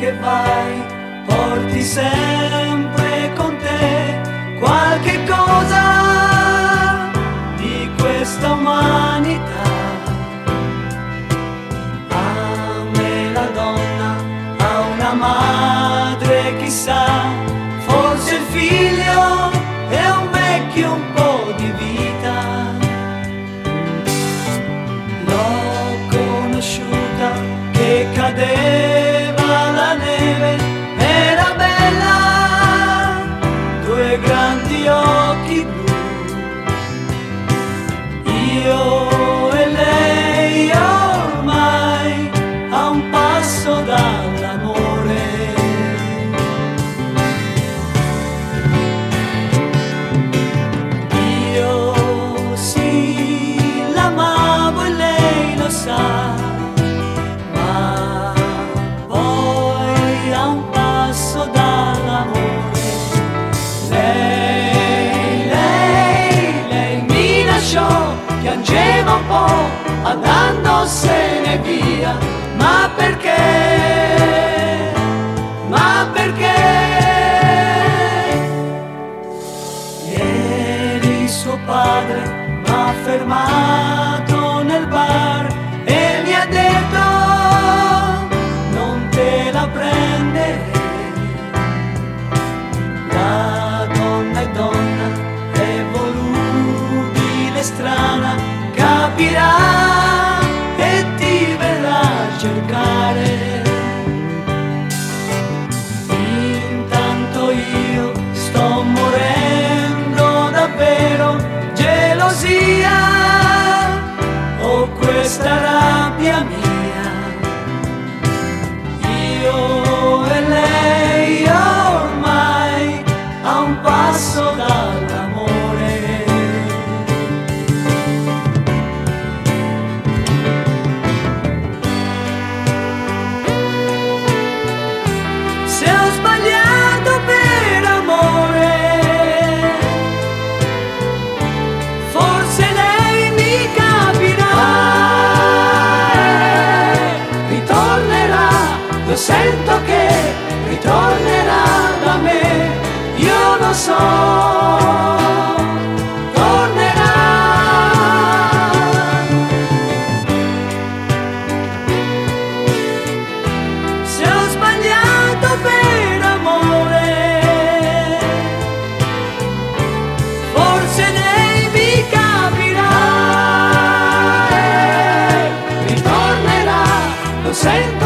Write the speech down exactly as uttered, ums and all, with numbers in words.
che vai, porti sempre con te qualche cosa di questa umanità. A me la donna, a una madre chissà, forse il figlio è un vecchio un po' di vita. L'ho conosciuta che cadeva la neve, era bella, due grandi occhi blu. Io e lei ormai a un passo dall'amore. Io sì, l'amavo e lei lo sa, ma poi a un passo dall'amore. Lei, lei, lei mi lasciò, piangeva un po' andandosene via. Ma perché? Ma perché? Ieri suo padre m'ha fermato nel bar e mi ha detto non te la prendere. La donna è donna, è volubile, strana, capirà e ti verrà a cercare. Intanto io sto morendo davvero, gelosia o questa rabbia mia. Io e lei ormai a un passo dall'amore. Se ho sbagliato per amore, forse lei mi capirà, ritornerà, lo sento che ritornerà da me, io lo so, tornerà. Se ho sbagliato per amore, forse lei mi capirà, e ritornerà, lo sento